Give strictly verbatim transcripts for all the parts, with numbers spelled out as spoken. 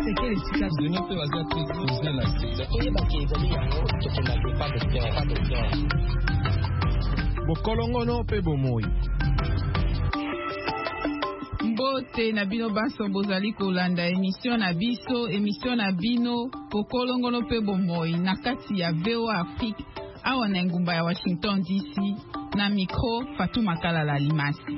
quel est ça de nous peut avoir tout besoin là c'est oye ba ke zali yango to na pas de terre pas de terre bokolongono pe bomoi mbote na bino baso bozali kolanda émission na biso émission na bino bokolongono pe bomoi na kati ya V O Afrique awa na ngumba ya Washington D C na micro Fatou Makala la Limasi.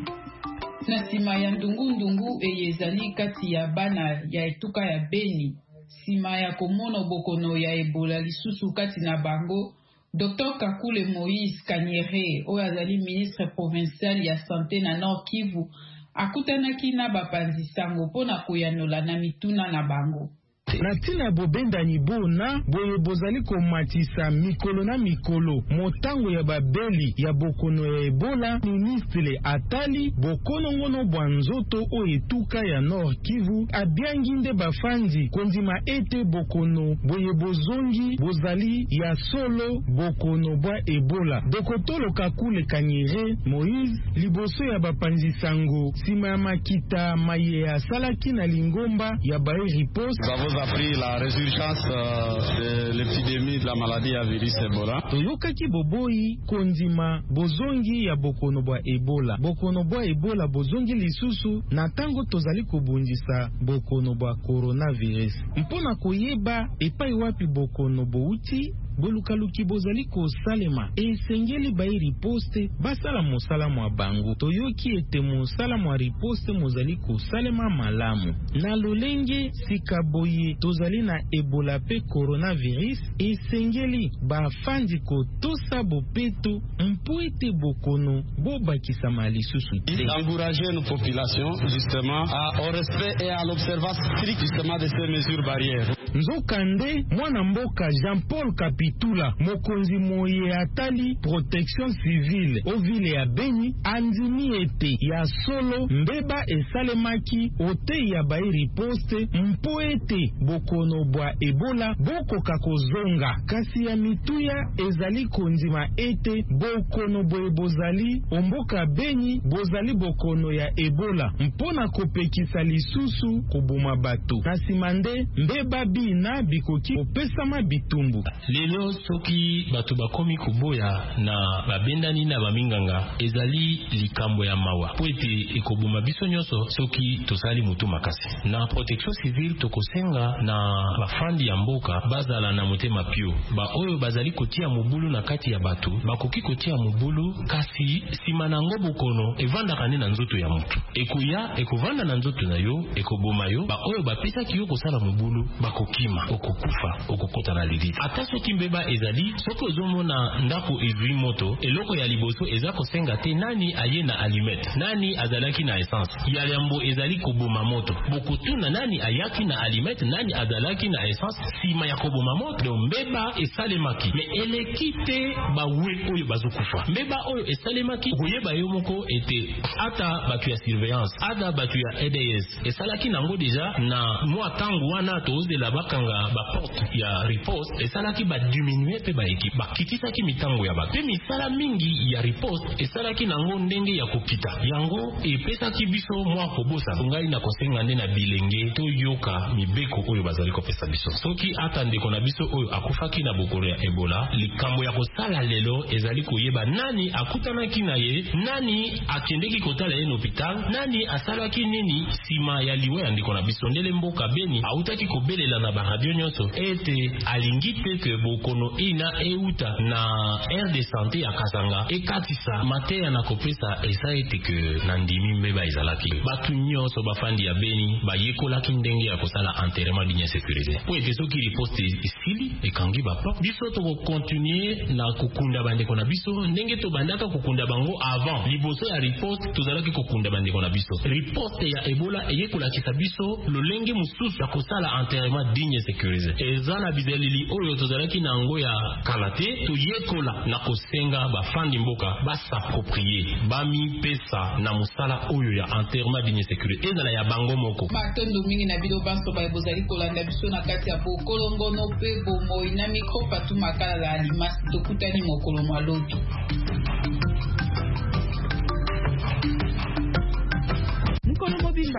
Na sima ya ndungu ndungu eyezali kati ya bana ya etuka ya Beni, sima ya komono bokono ya Ebola lisusu kati na bango, Docteur Kakule Moïse Kanyere, oyo azali ministre provincial ya santé na Nord Kivu, akutanaki na bapanzi sango pona koyanola na mituna na bango. Na tina bobenda ni bona boye bozali komatisa mikolo na mikolo motango ya babeli ya bokono ya Ebola. Ministre atali bokono ngono bwanzoto o etuka ya Nord Kivu abiangi nde bafanzi kondima ete bokono boye bozongi bozali ya solo bokono bwa Ebola. Dokotolo Kakule Kanyere Moïse liboso ya bapanzi sango sima ya makita maye ya salaki na lingomba ya bae riposte a pris la résurgence euh, de l'épidémie de la maladie à virus Ebola. Toyokaki boboi kondima bozongi ya bokono bwa Ebola. Bokono bwa Ebola bozongi lisusu na tango tozali kobundisa bokono bwa coronavirus. Mpona koyeba epai wapi bokono bouti bolukaluki bozali ko salema esengeli bai riposte basala mosala mwa bango. Toyoki ete mosala mwa riposte mozali ko salema malamu na lolenge sikaboye tozali na Ebola pe coronavirus esengeli bafandi ko tosa bopeto mpo ete bokono bobakisama lisusu te. Encourager nos populations justement à, au respect et à l'observance stricte justement de ces mesures barrières. Nzokande mwana mboka Jean-Paul Kapitula mokonzi moye atali protection civile o vile ya Beni andimi ete ya solo mbeba esalemaki ote ya bai riposte mpo ete bokono bwa Ebola boko kakozonga kasi ya mituya ezali kondima ete bokono boye bozali omboka Beni bozali bokono ya Ebola mpona kopekisa lisusu kubuma batu nasimande mbeba bina bikoki opesama bitumbu. Lelo soki batu bakomi kuboya na babendani na baminganga ezali likambo ya mawa po ete ekobuma biso nyonso soki tosali mutu makasi na protection civile tokosenga na bafandi ya mboka bazala na motema pio ba oyo bazali kotia mubulu na kati ya batu bakoki kotia mubulu kasi sima nango bokono evandaka ne na nzoto ya mutu ekuya ekovanda na nzoto na yo ekoboma yo ba oyo bapesa kiyo kosala mubulu bakokima okokufa okokota na lidi ata soki mbeba ezali soko ozomona ndako ezwi moto eloko ya liboso eza kosenga te nani aye na allumet nani azalaki na essence ya yambo ezali koboma moto bokotuna nani ayaki na allumet nani azalaki na essence sima ya koboma moto do mbeba esalemaki me eleki te bawe oyo bazokufa mbeba oyo esalemaki koyeba yo moko ete ata batu ya surveillance ata batu ya E D S esalaki nango deja na mwa tangu wana tozela bakanga ba porte ya riposte esalaki ba diminuer pe ba équipe bakitisaki mitango ya bato pe misala mingi ya riposte esalaki nango ndenge ya kokita yango epesaki biso mwa kobosa ngai na kosenga nde na bilenge to yoka mibeko oyo bazali kopesa biso soki ata ndeko na biso oyo akufaki na bokono ya Ebola likambo ya kosala lelo ezali koyeba nani akutanaki na ye nani akendeki kotala ye na hôpital nani asalaki nini sima ya liwe ya ndeko na biso ndele mboka Beni autaki kobelela na ba radio nyonso ete alingi te ke bokono ina euta na aire de santé ya Kasanga ekatisa mateya na kopesa esa ete ke nandimi mbeba ezalaki batu nyonso bafandi ya Beni bayekolaki ndenge ya kosala enterrement digne sécurisé po ete soki riposte isili ekangi bapa biso toko continuer na kokunda bandeko na biso ndenge to bandaka kokunda bango avant liboso ya riposte tozalaki kokunda bandeko na biso riposte ya Ebola eyekolakisa biso lolenge mususu ya kosala enterrement digne sécurisé eza na bizelili oyo tozalaki na ngo ya kalate toyekola na kosenga bafandi mboka basapproprier bami pesa na musala oyo ya enterrement digne sécurisé ezala ya bango moko matondo mingi na bido baso ba bozali kolanda biso na kati ya bokolongono pe bomoi na micro Fatou Makala la Limasi tokutani mokolo malobi.